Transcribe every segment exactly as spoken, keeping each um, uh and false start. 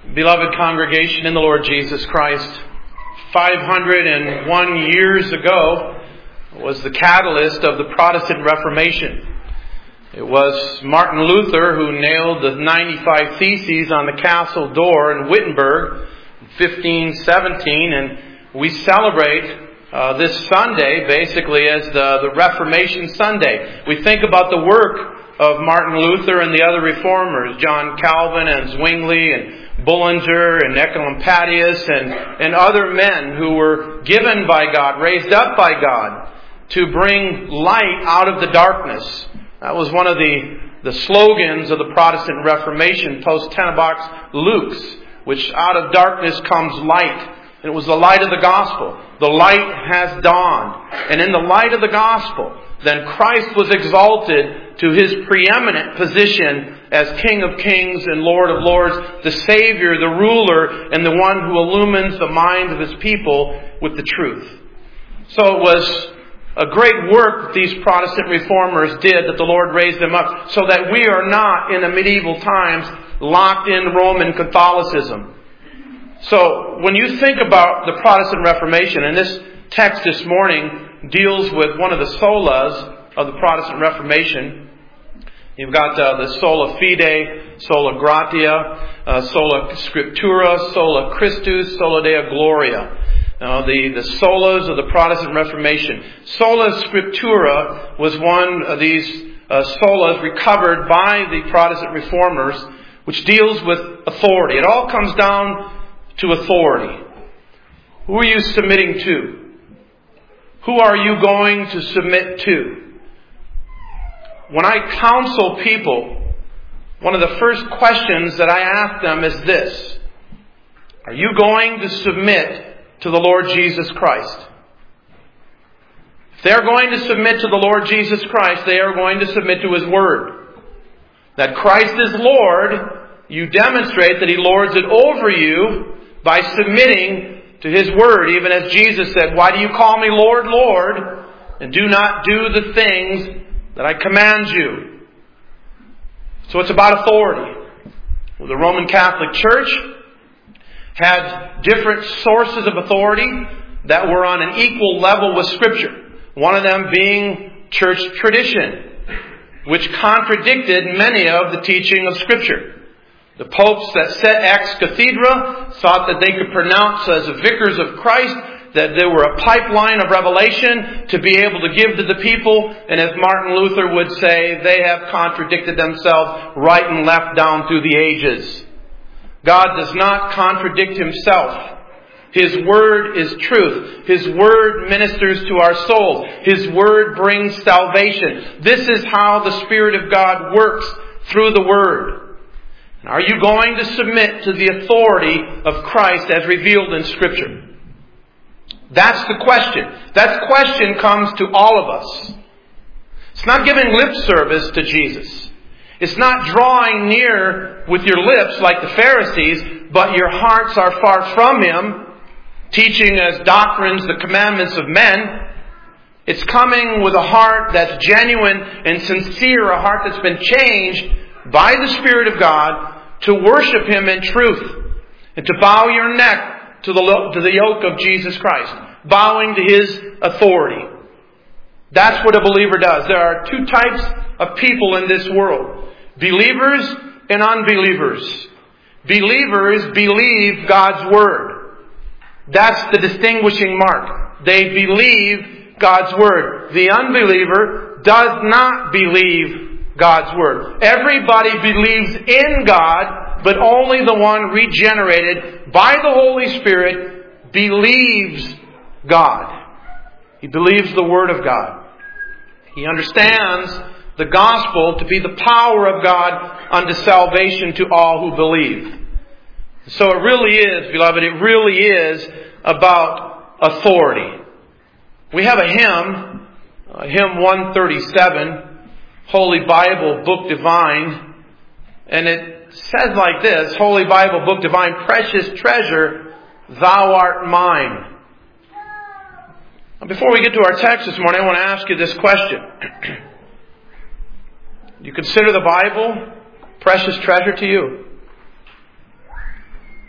Beloved congregation in the Lord Jesus Christ, five hundred one years ago was the catalyst of the Protestant Reformation. It was Martin Luther who nailed the ninety-five Theses on the castle door in Wittenberg in fifteen seventeen, and we celebrate uh, this Sunday basically as the, the Reformation Sunday. We think about the work of Martin Luther and the other reformers, John Calvin and Zwingli and Bullinger and Ecolampadius and, and other men who were given by God, raised up by God to bring light out of the darkness. That was one of the, the slogans of the Protestant Reformation, post-Tenebox Lux, which out of darkness comes light. And it was the light of the gospel. The light has dawned. And in the light of the gospel, then Christ was exalted to His preeminent position as King of Kings and Lord of Lords, the Savior, the ruler, and the one who illumines the minds of His people with the truth. So it was a great work that these Protestant reformers did, that the Lord raised them up, so that we are not in the medieval times locked in Roman Catholicism. So when you think about the Protestant Reformation, and this text this morning deals with one of the solas of the Protestant Reformation. You've got uh, the sola fide, sola gratia, uh, sola scriptura, sola Christus, sola Deo gloria. Now, the, the solas of the Protestant Reformation. Sola scriptura was one of these uh, solas recovered by the Protestant reformers, which deals with authority. It all comes down to authority. Who are you submitting to? Who are you going to submit to? When I counsel people, one of the first questions that I ask them is this: are you going to submit to the Lord Jesus Christ? If they're going to submit to the Lord Jesus Christ, they are going to submit to His Word. That Christ is Lord, you demonstrate that He lords it over you by submitting to His Word. Even as Jesus said, "Why do you call me Lord, Lord, and do not do the things that I command you?" So it's about authority. Well, the Roman Catholic Church had different sources of authority that were on an equal level with Scripture. One of them being church tradition, which contradicted many of the teaching of Scripture. The popes that set ex cathedra thought that they could pronounce as vicars of Christ, that there were a pipeline of revelation to be able to give to the people. And as Martin Luther would say, they have contradicted themselves right and left down through the ages. God does not contradict Himself. His Word is truth. His Word ministers to our souls. His Word brings salvation. This is how the Spirit of God works, through the Word. Are you going to submit to the authority of Christ as revealed in Scripture? That's the question. That question comes to all of us. It's not giving lip service to Jesus. It's not drawing near with your lips like the Pharisees, but your hearts are far from Him, teaching as doctrines the commandments of men. It's coming with a heart that's genuine and sincere, a heart that's been changed by the Spirit of God to worship Him in truth and to bow your neck to the, to the yoke of Jesus Christ, bowing to His authority. That's what a believer does. There are two types of people in this world: believers and unbelievers. Believers believe God's Word. That's the distinguishing mark. They believe God's Word. The unbeliever does not believe God's Word. Everybody believes in God, but only the one regenerated by the Holy Spirit believes God. He believes the Word of God. He understands the gospel to be the power of God unto salvation to all who believe. So it really is, beloved, it really is about authority. We have a hymn, uh, hymn one thirty-seven, Holy Bible, Book Divine, and it says like this: Holy Bible, Book Divine, precious treasure, Thou art mine. Now, before we get to our text this morning, I want to ask you this question. Do you consider the Bible precious treasure to you?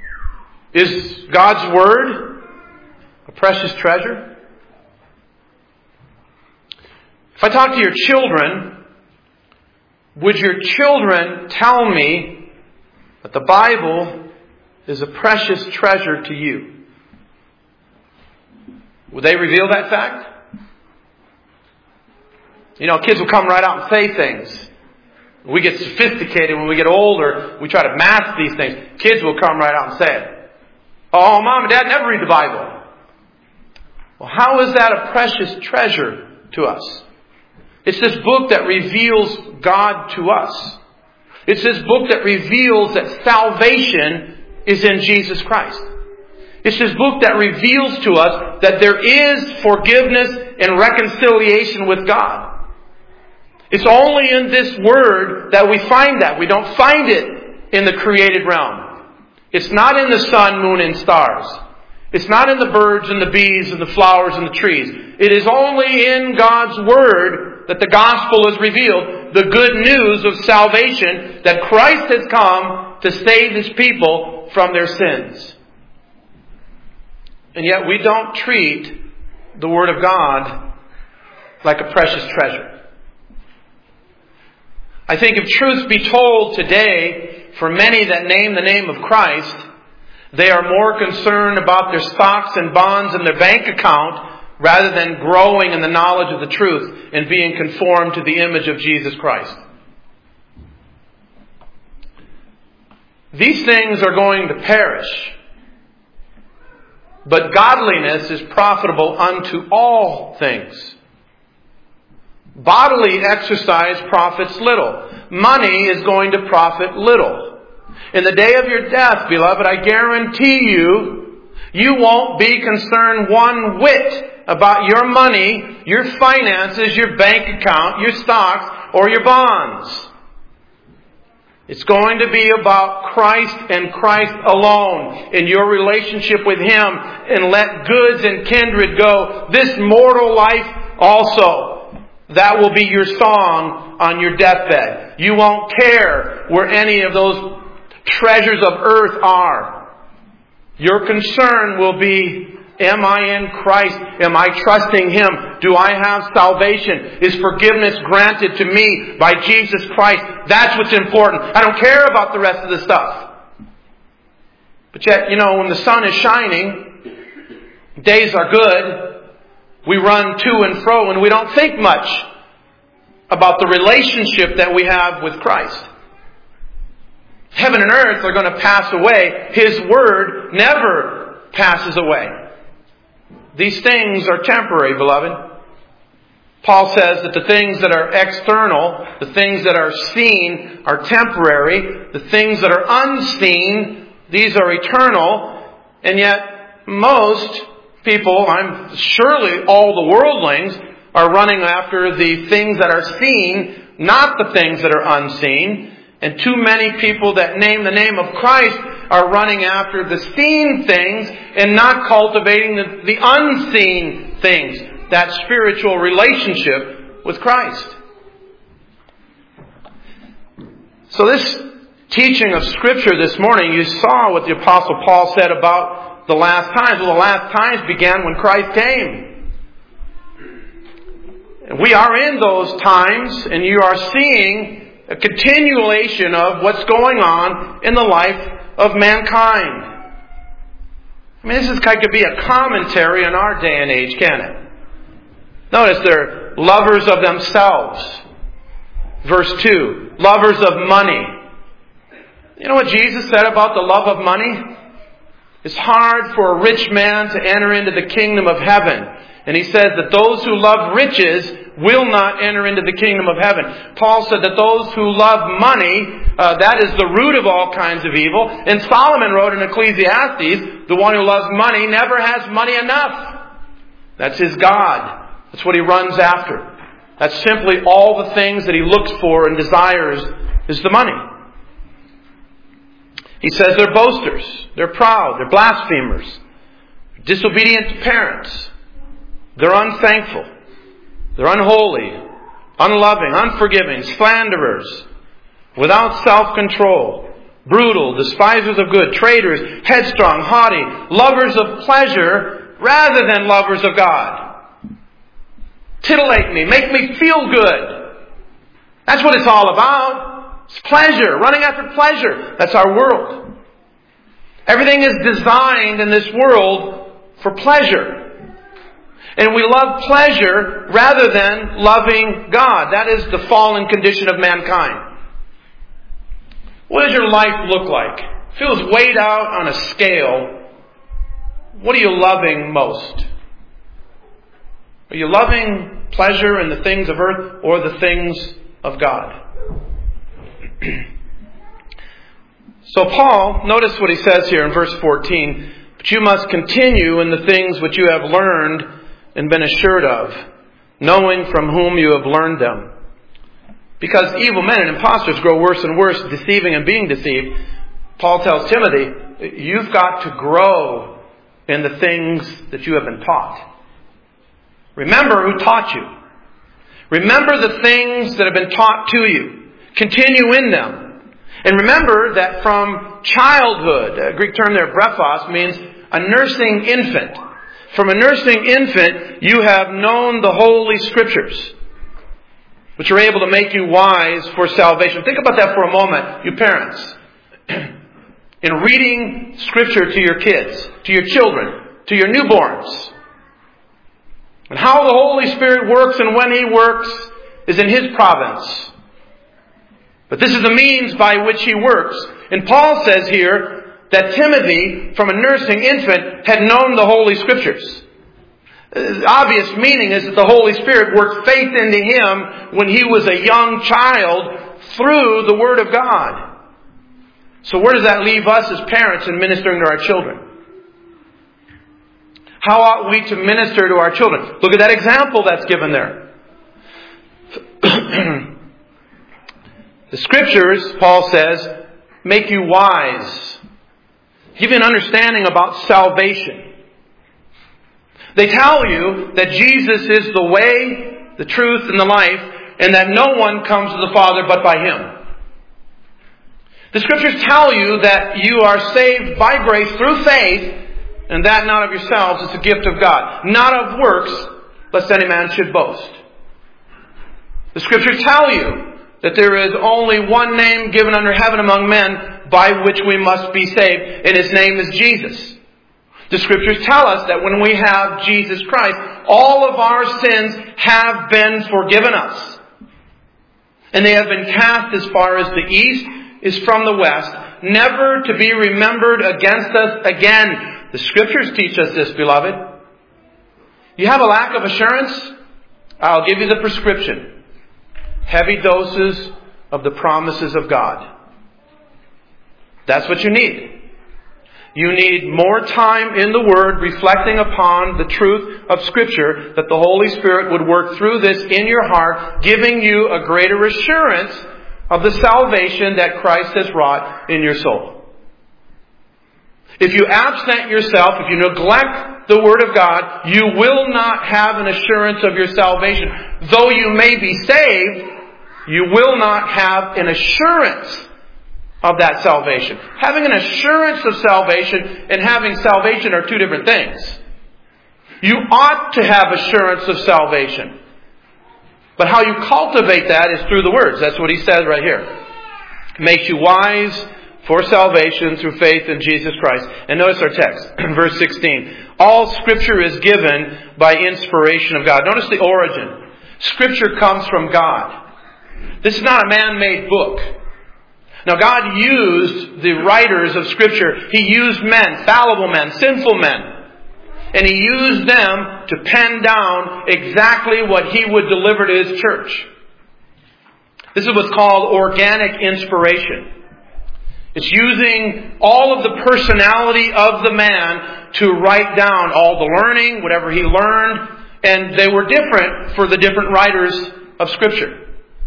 Is God's Word a precious treasure? If I talk to your children, would your children tell me that the Bible is a precious treasure to you? Would they reveal that fact? You know, kids will come right out and say things. We get sophisticated when we get older. We try to mask these things. Kids will come right out and say it. Oh, Mom and Dad never read the Bible. Well, how is that a precious treasure to us? It's this book that reveals God to us. It's this book that reveals that salvation is in Jesus Christ. It's this book that reveals to us that there is forgiveness and reconciliation with God. It's only in this Word that we find that. We don't find it in the created realm. It's not in the sun, moon, and stars. It's not in the birds and the bees and the flowers and the trees. It is only in God's Word that the gospel is revealed. The good news of salvation, that Christ has come to save His people from their sins. And yet we don't treat the Word of God like a precious treasure. I think if truth be told today, for many that name the name of Christ, they are more concerned about their stocks and bonds in their bank account rather than growing in the knowledge of the truth and being conformed to the image of Jesus Christ. These things are going to perish. But godliness is profitable unto all things. Bodily exercise profits little. Money is going to profit little. In the day of your death, beloved, I guarantee you, you won't be concerned one whit about your money, your finances, your bank account, your stocks, or your bonds. It's going to be about Christ and Christ alone in your relationship with Him, and let goods and kindred go. This mortal life also. That will be your song on your deathbed. You won't care where any of those treasures of earth are. Your concern will be, am I in Christ? Am I trusting Him? Do I have salvation? Is forgiveness granted to me by Jesus Christ? That's what's important. I don't care about the rest of the stuff. But yet, you know, when the sun is shining, days are good, we run to and fro and we don't think much about the relationship that we have with Christ. Heaven and earth are going to pass away. His Word never passes away. These things are temporary, beloved. Paul says that the things that are external, the things that are seen, are temporary. The things that are unseen, these are eternal. And yet, most people, I'm surely all the worldlings, are running after the things that are seen, not the things that are unseen. And too many people that name the name of Christ are running after the seen things and not cultivating the, the unseen things, that spiritual relationship with Christ. So this teaching of Scripture this morning, you saw what the Apostle Paul said about the last times. Well, the last times began when Christ came. And we are in those times, and you are seeing a continuation of what's going on in the life of mankind. I mean, this is kind of be a commentary on our day and age, can it? Notice they're lovers of themselves. Verse two, lovers of money. You know what Jesus said about the love of money? It's hard for a rich man to enter into the kingdom of heaven. And he says that those who love riches will not enter into the kingdom of heaven. Paul said that those who love money, uh, that is the root of all kinds of evil. And Solomon wrote in Ecclesiastes, the one who loves money never has money enough. That's his God. That's what he runs after. That's simply all the things that he looks for and desires is the money. He says they're boasters, they're proud, they're blasphemers, disobedient to parents, they're unthankful, they're unholy, unloving, unforgiving, slanderers, without self-control, brutal, despisers of good, traitors, headstrong, haughty, lovers of pleasure rather than lovers of God. Titillate me, make me feel good. That's what it's all about. It's pleasure, running after pleasure. That's our world. Everything is designed in this world for pleasure. And we love pleasure rather than loving God. That is the fallen condition of mankind. What does your life look like? If it was weighed out on a scale, what are you loving most? Are you loving pleasure and the things of earth or the things of God? So Paul, notice what he says here in verse fourteen. But you must continue in the things which you have learned and been assured of, knowing from whom you have learned them. Because evil men and impostors grow worse and worse, deceiving and being deceived. Paul tells Timothy, you've got to grow in the things that you have been taught. Remember who taught you. Remember the things that have been taught to you. Continue in them. And remember that from childhood, a Greek term there, brephos, means a nursing infant. From a nursing infant, you have known the Holy Scriptures, which are able to make you wise for salvation. Think about that for a moment, you parents. In reading Scripture to your kids, to your children, to your newborns, and how the Holy Spirit works and when He works is in His province. But this is the means by which He works. And Paul says here that Timothy, from a nursing infant, had known the Holy Scriptures. The obvious meaning is that the Holy Spirit worked faith into him when he was a young child through the Word of God. So where does that leave us as parents in ministering to our children? How ought we to minister to our children? Look at that example that's given there. The Scriptures, Paul says, make you wise. Give you an understanding about salvation. They tell you that Jesus is the way, the truth, and the life, and that no one comes to the Father but by Him. The Scriptures tell you that you are saved by grace through faith, and that not of yourselves, it's a gift of God. Not of works, lest any man should boast. The Scriptures tell you that there is only one name given under heaven among men by which we must be saved, and His name is Jesus. The Scriptures tell us that when we have Jesus Christ, all of our sins have been forgiven us. And they have been cast as far as the east is from the west, never to be remembered against us again. The Scriptures teach us this, beloved. You have a lack of assurance? I'll give you the prescription. Heavy doses of the promises of God. That's what you need. You need more time in the Word, reflecting upon the truth of Scripture, that the Holy Spirit would work through this in your heart, giving you a greater assurance of the salvation that Christ has wrought in your soul. If you absent yourself, if you neglect the Word of God, you will not have an assurance of your salvation. Though you may be saved, you will not have an assurance of that salvation. Having an assurance of salvation and having salvation are two different things. You ought to have assurance of salvation. But how you cultivate that is through the words. That's what he says right here. Makes you wise for salvation through faith in Jesus Christ. And notice our text, verse sixteen. All Scripture is given by inspiration of God. Notice the origin. Scripture comes from God. This is not a man-made book. Now, God used the writers of Scripture. He used men, fallible men, sinful men. And He used them to pen down exactly what He would deliver to His church. This is what's called organic inspiration. It's using all of the personality of the man to write down all the learning, whatever he learned. And they were different for the different writers of Scripture.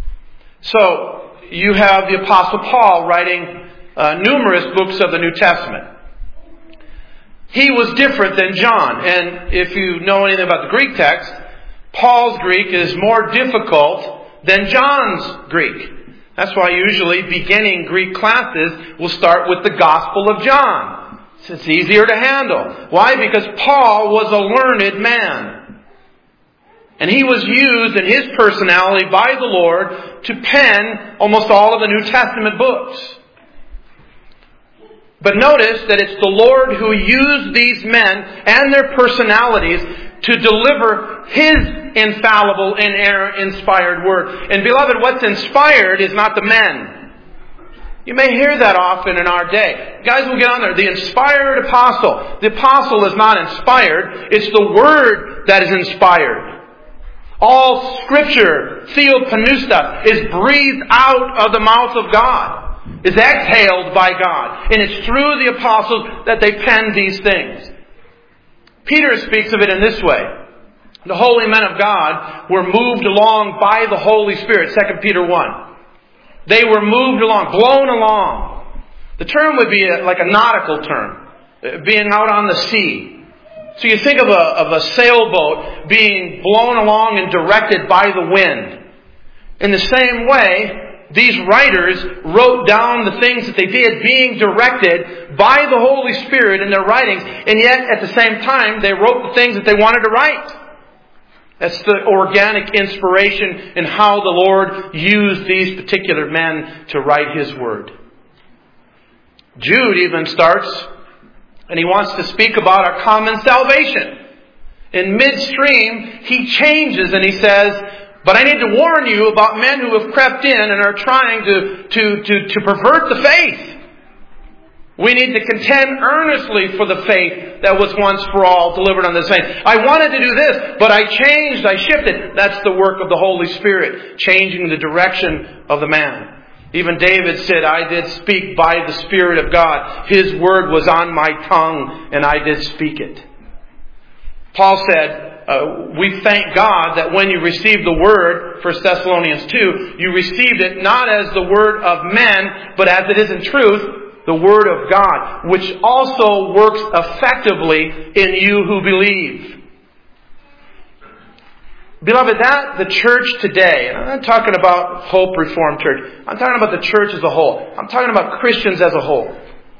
So, you have the Apostle Paul writing uh, numerous books of the New Testament. He was different than John. And if you know anything about the Greek text, Paul's Greek is more difficult than John's Greek. That's why usually beginning Greek classes will start with the Gospel of John. It's easier to handle. Why? Because Paul was a learned man. And he was used in his personality by the Lord to pen almost all of the New Testament books. But notice that it's the Lord who used these men and their personalities to deliver His infallible, inerrant, inspired word. And beloved, what's inspired is not the men. You may hear that often in our day. Guys will get on there. The inspired apostle. The apostle is not inspired. It's the word that is inspired. All Scripture, theopneustos, is breathed out of the mouth of God. Is exhaled by God. And it's through the apostles that they penned these things. Peter speaks of it in this way. The holy men of God were moved along by the Holy Spirit, Second Peter one. They were moved along, blown along. The term would be like a nautical term, being out on the sea. So you think of a, of a sailboat being blown along and directed by the wind. In the same way, these writers wrote down the things that they did, being directed by the Holy Spirit in their writings, and yet at the same time they wrote the things that they wanted to write. That's the organic inspiration in how the Lord used these particular men to write His Word. Jude even starts, and he wants to speak about our common salvation. In midstream, he changes and he says, but I need to warn you about men who have crept in and are trying to, to, to, to pervert the faith. We need to contend earnestly for the faith that was once for all delivered on the saints. I wanted to do this, but I changed, I shifted. That's the work of the Holy Spirit, changing the direction of the man. Even David said, I did speak by the Spirit of God. His word was on my tongue, and I did speak it. Paul said, Uh, we thank God that when you received the Word, First Thessalonians two, you received it not as the Word of men, but as it is in truth, the Word of God, which also works effectively in you who believe. Beloved, that the church today, and I'm not talking about Hope Reformed Church, I'm talking about the church as a whole. I'm talking about Christians as a whole.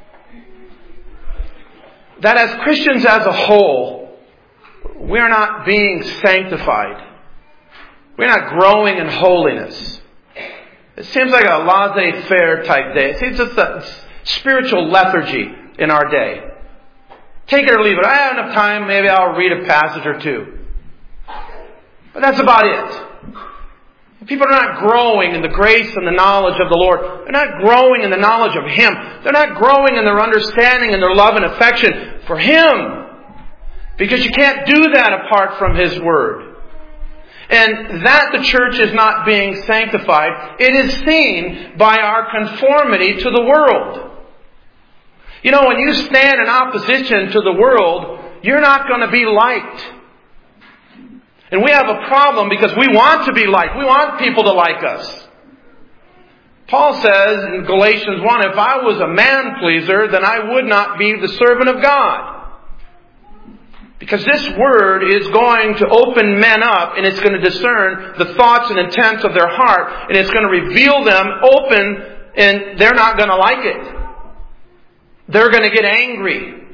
That as Christians as a whole, we are not being sanctified. We're not growing in holiness. It seems like a laissez-faire type day. It seems just a spiritual lethargy in our day. Take it or leave it. I have enough time, maybe I'll read a passage or two. But that's about it. People are not growing in the grace and the knowledge of the Lord. They're not growing in the knowledge of Him. They're not growing in their understanding and their love and affection for Him. Because you can't do that apart from His Word. And that the church is not being sanctified, it is seen by our conformity to the world. You know, when you stand in opposition to the world, you're not going to be liked. And we have a problem because we want to be liked. We want people to like us. Paul says in Galatians one, if I was a man pleaser, then I would not be the servant of God. Because this word is going to open men up and it's going to discern the thoughts and intents of their heart and it's going to reveal them open and they're not going to like it. They're going to get angry.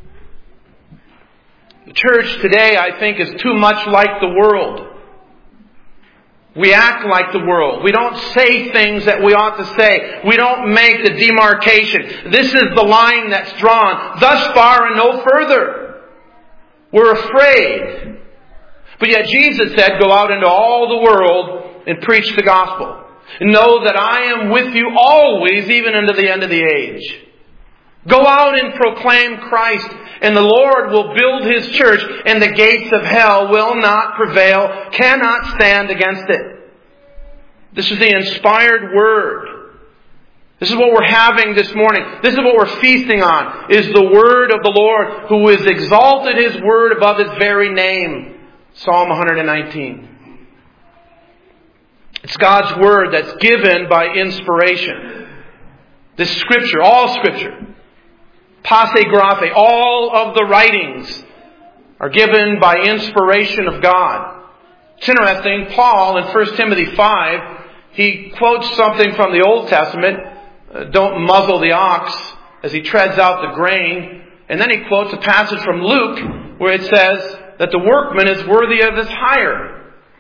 The church today, I think, is too much like the world. We act like the world. We don't say things that we ought to say. We don't make the demarcation. This is the line that's drawn. Thus far and no further. We're afraid. But yet Jesus said, go out into all the world and preach the gospel. And know that I am with you always, even unto the end of the age. Go out and proclaim Christ, and the Lord will build His church, and the gates of hell will not prevail, cannot stand against it. This is the inspired word. This is what we're having this morning. This is what we're feasting on, is the word of the Lord, who has exalted His word above His very name. Psalm one nineteen. It's God's word that's given by inspiration. This Scripture, all Scripture, passe graphe, all of the writings are given by inspiration of God. It's interesting, Paul in First Timothy five he quotes something from the Old Testament, uh, don't muzzle the ox as he treads out the grain. And then he quotes a passage from Luke where it says that the workman is worthy of his hire.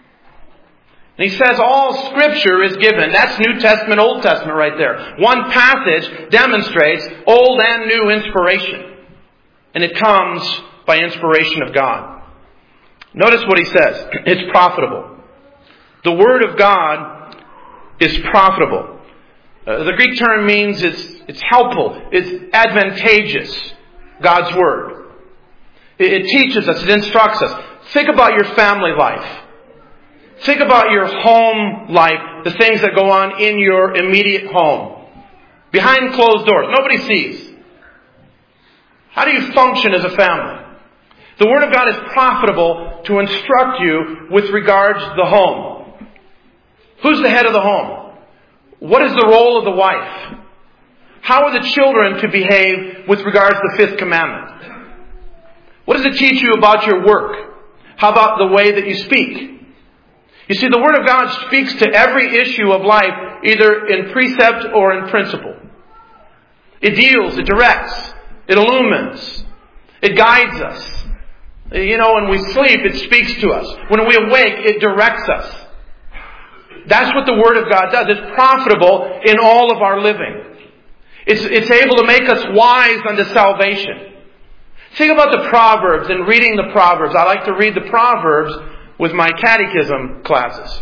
And he says all Scripture is given. That's New Testament, Old Testament right there. One passage demonstrates old and new inspiration. And it comes by inspiration of God. Notice what he says. It's profitable. The Word of God is profitable. Uh, the Greek term means it's, it's helpful. It's advantageous. God's Word. It, it teaches us. It instructs us. Think about your family life. Think about your home life, the things that go on in your immediate home. Behind closed doors. Nobody sees. How do you function as a family? The Word of God is profitable to instruct you with regards to the home. Who's the head of the home? What is the role of the wife? How are the children to behave with regards to the fifth commandment? What does it teach you about your work? How about the way that you speak? You see, the Word of God speaks to every issue of life, either in precept or in principle. It deals, it directs, it illumines, it guides us. You know, when we sleep, it speaks to us. When we awake, it directs us. That's what the Word of God does. It's profitable in all of our living. It's, it's able to make us wise unto salvation. Think about the Proverbs and reading the Proverbs. I like to read the Proverbs with my catechism classes.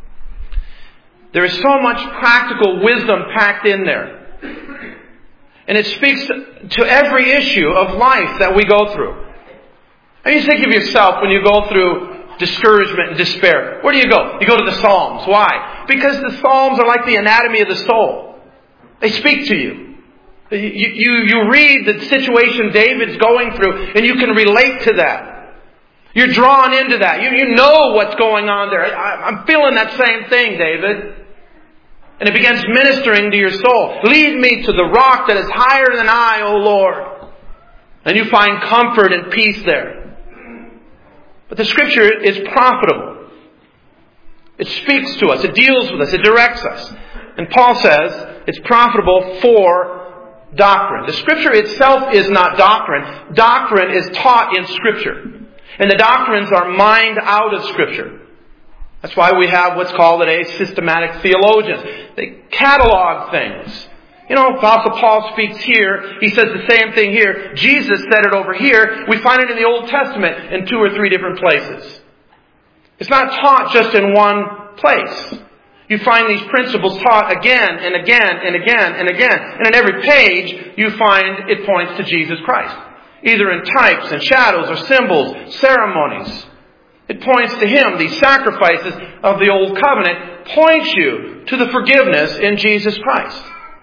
There is so much practical wisdom packed in there. And it speaks to every issue of life that we go through. And you think of yourself when you go through discouragement and despair. Where do you go? You go to the Psalms. Why? Because the Psalms are like the anatomy of the soul. They speak to you. You, you, you read the situation David's going through and you can relate to that. You're drawn into that. You, you know what's going on there. I, I'm feeling that same thing, David. And it begins ministering to your soul. Lead me to the rock that is higher than I, O Lord. And you find comfort and peace there. But the Scripture is profitable. It speaks to us. It deals with us. It directs us. And Paul says it's profitable for doctrine. The Scripture itself is not doctrine. Doctrine is taught in Scripture. And the doctrines are mined out of Scripture. That's why we have what's called today systematic theologians. They catalog things. You know, Apostle Paul speaks here. He says the same thing here. Jesus said it over here. We find it in the Old Testament in two or three different places. It's not taught just in one place. You find these principles taught again and again and again and again. And in every page, you find it points to Jesus Christ. Either in types and shadows or symbols, ceremonies. It points to Him. These sacrifices of the Old Covenant point you to the forgiveness in Jesus Christ.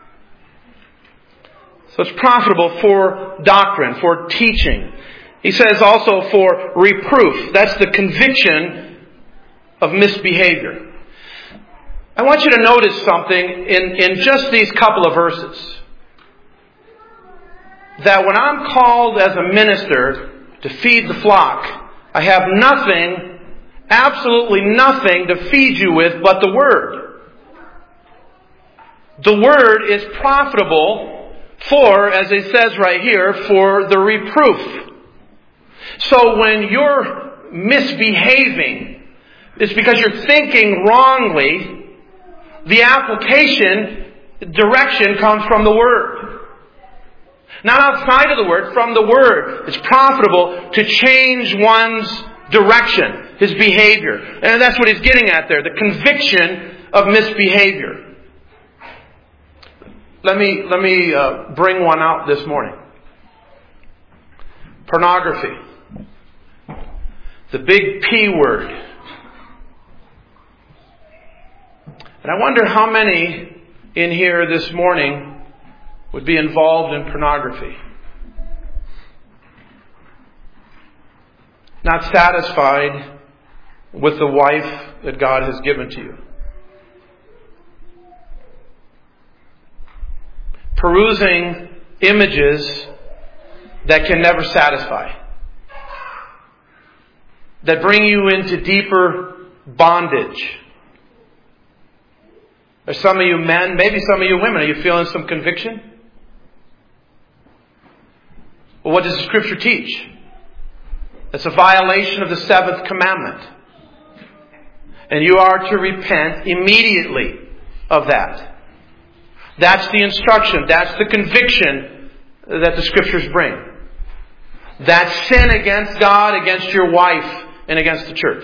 So it's profitable for doctrine, for teaching. He says also for reproof. That's the conviction of misbehavior. I want you to notice something in, in just these couple of verses. That when I'm called as a minister to feed the flock, I have nothing, absolutely nothing to feed you with but the Word. The Word is profitable for, as it says right here, for the reproof. So when you're misbehaving, it's because you're thinking wrongly. The application, direction comes from the Word. Not outside of the Word, from the Word. It's profitable to change one's direction, his behavior. And that's what he's getting at there, the conviction of misbehavior. Let me, let me uh, bring one out this morning. Pornography. The big P word. And I wonder how many in here this morning would be involved in pornography. Not satisfied with the wife that God has given to you. Perusing images that can never satisfy. That bring you into deeper bondage. Or some of you men, maybe some of you women, are you feeling some conviction? Well, what does the Scripture teach? It's a violation of the seventh commandment. And you are to repent immediately of that. That's the instruction. That's the conviction that the Scriptures bring. That's sin against God, against your wife, and against the church.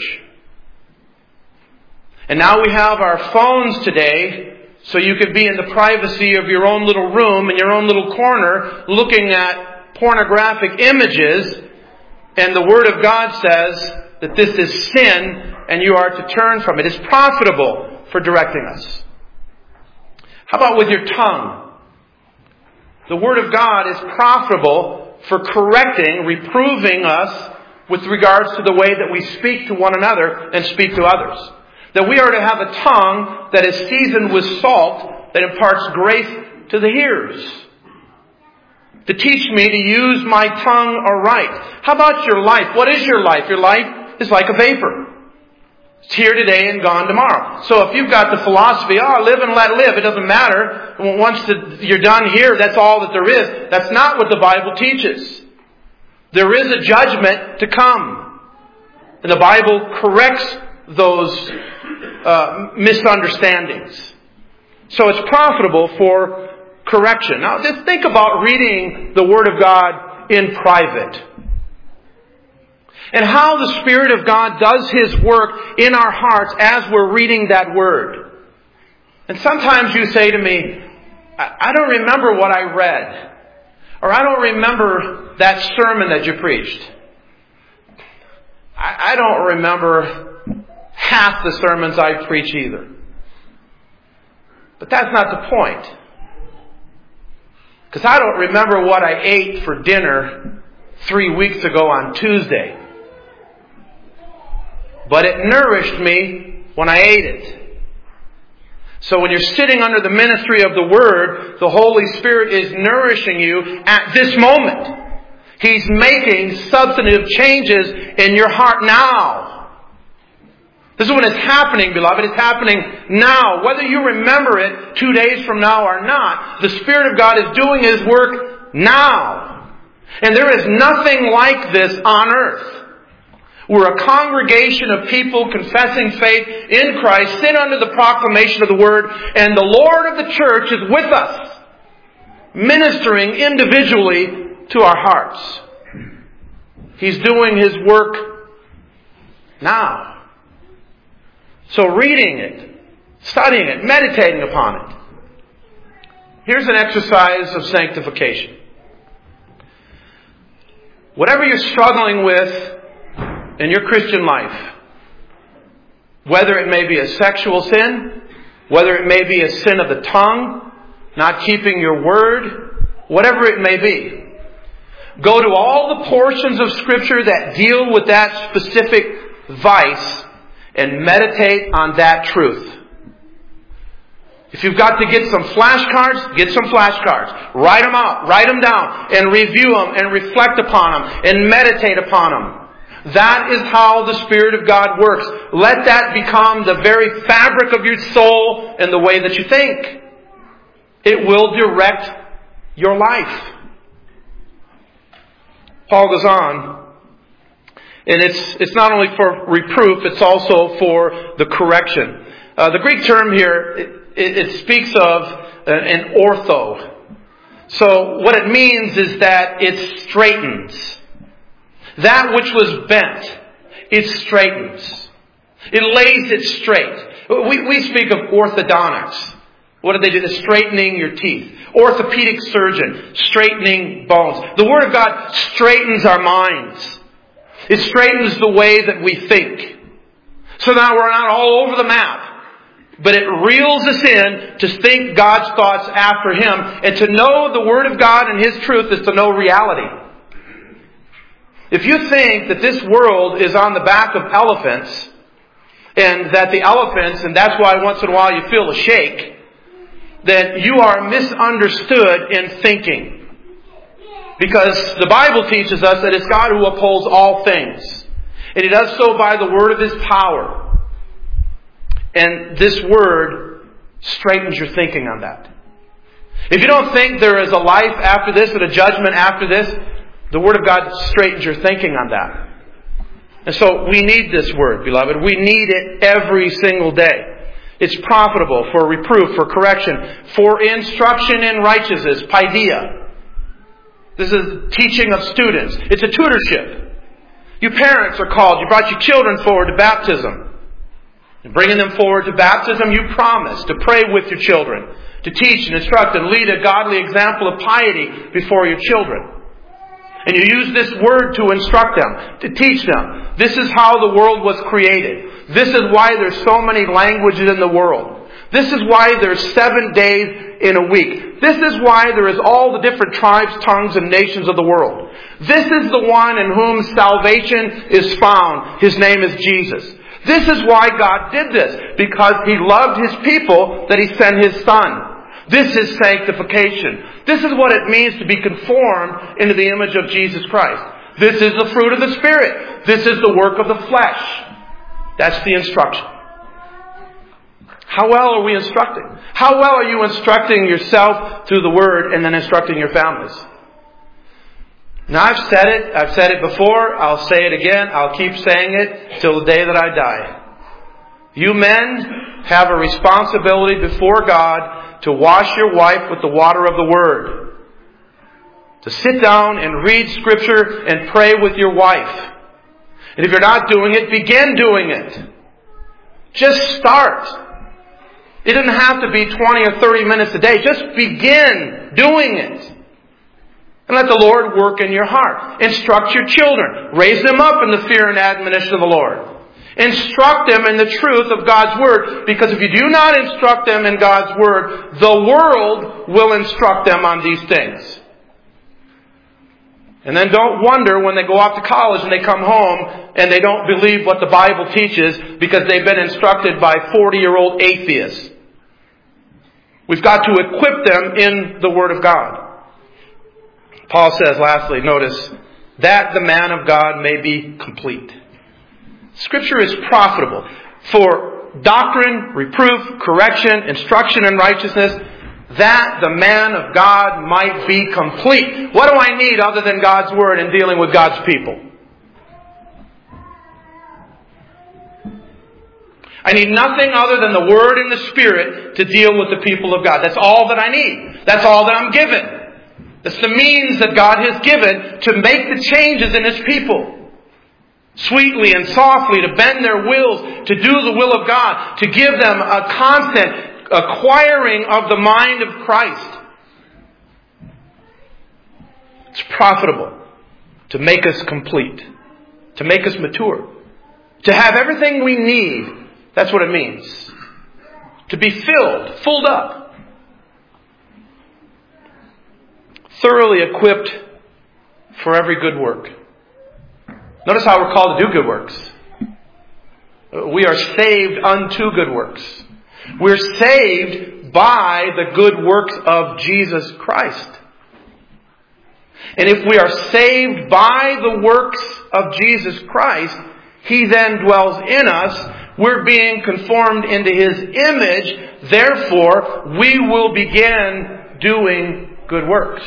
And now we have our phones today, so you could be in the privacy of your own little room, in your own little corner, looking at pornographic images, and the Word of God says that this is sin, and you are to turn from it. It's profitable for directing us. How about with your tongue? The Word of God is profitable for correcting, reproving us with regards to the way that we speak to one another and speak to others. That we are to have a tongue that is seasoned with salt, that imparts grace to the hearers. To teach me to use my tongue aright. How about your life? What is your life? Your life is like a vapor. It's here today and gone tomorrow. So if you've got the philosophy, oh, live and let live, it doesn't matter. Once the, you're done here, that's all that there is. That's not what the Bible teaches. There is a judgment to come. And the Bible corrects those uh, misunderstandings. So it's profitable for correction. Now just think about reading the Word of God in private. And how the Spirit of God does His work in our hearts as we're reading that Word. And sometimes you say to me, I don't remember what I read. Or I don't remember that sermon that you preached. I, I don't remember half the sermons I preach either. But that's not the point. Because I don't remember what I ate for dinner three weeks ago on Tuesday. But it nourished me when I ate it. So when you're sitting under the ministry of the Word, the Holy Spirit is nourishing you at this moment. He's making substantive changes in your heart now. This is when it's happening, beloved. It's happening now. Whether you remember it two days from now or not, the Spirit of God is doing His work now. And there is nothing like this on earth. We're a congregation of people confessing faith in Christ, sit under the proclamation of the Word, and the Lord of the church is with us, ministering individually to our hearts. He's doing His work now. So reading it, studying it, meditating upon it. Here's an exercise of sanctification. Whatever you're struggling with in your Christian life, whether it may be a sexual sin, whether it may be a sin of the tongue, not keeping your word, whatever it may be, go to all the portions of Scripture that deal with that specific vice and meditate on that truth. If you've got to get some flashcards, get some flashcards. Write them out, write them down, and review them, and reflect upon them, and meditate upon them. That is how the Spirit of God works. Let that become the very fabric of your soul and the way that you think. It will direct your life. Paul goes on, and it's it's not only for reproof, it's also for the correction. Uh, the Greek term here, it, it, it speaks of uh, an ortho. So what it means is that it straightens. That which was bent, it straightens. It lays it straight. We, we speak of orthodontics. What do they do? They're straightening your teeth. Orthopedic surgeon, straightening bones. The Word of God straightens our minds. It straightens the way that we think. So now we're not all over the map. But it reels us in to think God's thoughts after Him. And to know the Word of God and His truth is to know reality. If you think that this world is on the back of elephants, and that the elephants, and that's why once in a while you feel a shake, then you are misunderstood in thinking. Because the Bible teaches us that it's God who upholds all things. And He does so by the word of His power. And this word straightens your thinking on that. If you don't think there is a life after this and a judgment after this, the Word of God straightens your thinking on that. And so we need this Word, beloved. We need it every single day. It's profitable for reproof, for correction, for instruction in righteousness, paideia. This is teaching of students. It's a tutorship. You parents are called. You brought your children forward to baptism. And bringing them forward to baptism, you promise to pray with your children, to teach and instruct and lead a godly example of piety before your children. And you use this Word to instruct them, to teach them. This is how the world was created. This is why there's so many languages in the world. This is why there's seven days in a week. This is why there is all the different tribes, tongues, and nations of the world. This is the one in whom salvation is found. His name is Jesus. This is why God did this. Because He loved His people that He sent His Son. This is sanctification. This is what it means to be conformed into the image of Jesus Christ. This is the fruit of the Spirit. This is the work of the flesh. That's the instruction. How well are we instructing? How well are you instructing yourself through the Word and then instructing your families? Now I've said it. I've said it before. I'll say it again. I'll keep saying it till the day that I die. You men have a responsibility before God to wash your wife with the water of the Word. To sit down and read Scripture and pray with your wife. And if you're not doing it, begin doing it. Just start. It doesn't have to be twenty or thirty minutes a day. Just begin doing it. And let the Lord work in your heart. Instruct your children. Raise them up in the fear and admonition of the Lord. Instruct them in the truth of God's Word. Because if you do not instruct them in God's Word, the world will instruct them on these things. And then don't wonder when they go off to college and they come home and they don't believe what the Bible teaches because they've been instructed by forty-year-old atheists. We've got to equip them in the Word of God. Paul says, lastly, notice, that the man of God may be complete. Scripture is profitable for doctrine, reproof, correction, instruction in righteousness, that the man of God might be complete. What do I need other than God's Word in dealing with God's people? I need nothing other than the Word and the Spirit to deal with the people of God. That's all that I need. That's all that I'm given. That's the means that God has given to make the changes in His people. Sweetly and softly to bend their wills, to do the will of God, to give them a constant acquiring of the mind of Christ. It's profitable to make us complete, to make us mature, to have everything we need. That's what it means. To be filled, filled up. Thoroughly equipped for every good work. Notice how we're called to do good works. We are saved unto good works. We're saved by the good works of Jesus Christ. And if we are saved by the works of Jesus Christ, He then dwells in us. We're being conformed into His image. Therefore, we will begin doing good works.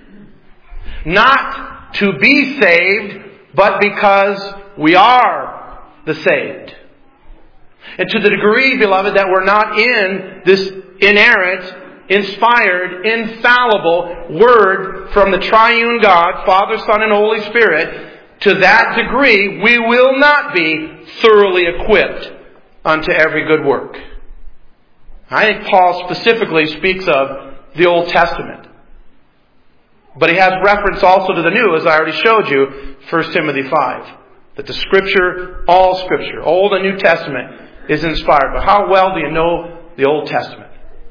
Not to be saved, but because we are the saved. And to the degree, beloved, that we're not in this inerrant, inspired, infallible Word from the triune God, Father, Son, and Holy Spirit, to that degree, we will not be thoroughly equipped unto every good work. I think Paul specifically speaks of the Old Testament. But he has reference also to the New, as I already showed you, First Timothy five. That the Scripture, all Scripture, Old and New Testament, is inspired. But how well do you know the Old Testament?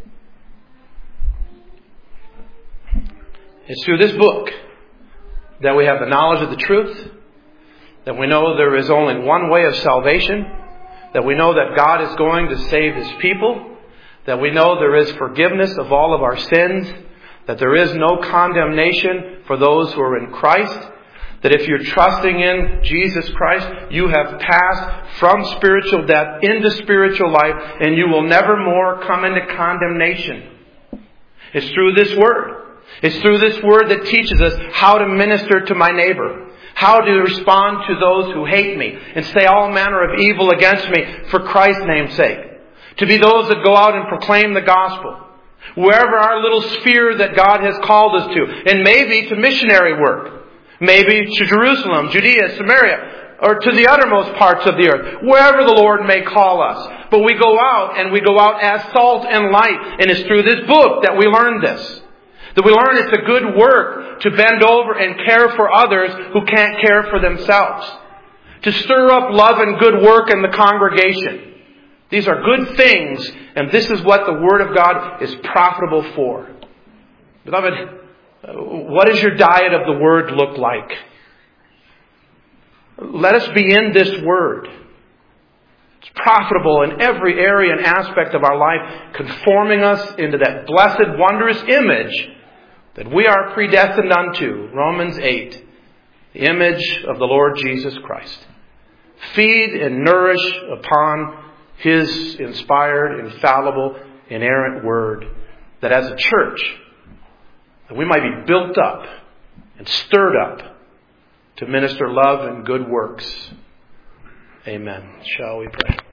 It's through this book that we have the knowledge of the truth, that we know there is only one way of salvation, that we know that God is going to save His people, that we know there is forgiveness of all of our sins, that there is no condemnation for those who are in Christ, That if you're trusting in Jesus Christ, you have passed from spiritual death into spiritual life, and you will never more come into condemnation. It's through this Word. It's through this Word that teaches us how to minister to my neighbor, how to respond to those who hate me and say all manner of evil against me for Christ's name's sake. To be those that go out and proclaim the gospel, wherever our little sphere that God has called us to, and maybe to missionary work. Maybe to Jerusalem, Judea, Samaria, or to the uttermost parts of the earth. Wherever the Lord may call us. But we go out, and we go out as salt and light. And it's through this book that we learn this. That we learn it's a good work to bend over and care for others who can't care for themselves. To stir up love and good work in the congregation. These are good things, and this is what the Word of God is profitable for. Beloved, what does your diet of the Word look like? Let us be in this Word. It's profitable in every area and aspect of our life, conforming us into that blessed, wondrous image that we are predestined unto. Romans eight, the image of the Lord Jesus Christ. Feed and nourish upon His inspired, infallible, inerrant Word, that as a church, that we might be built up and stirred up to minister love and good works. Amen. Shall we pray?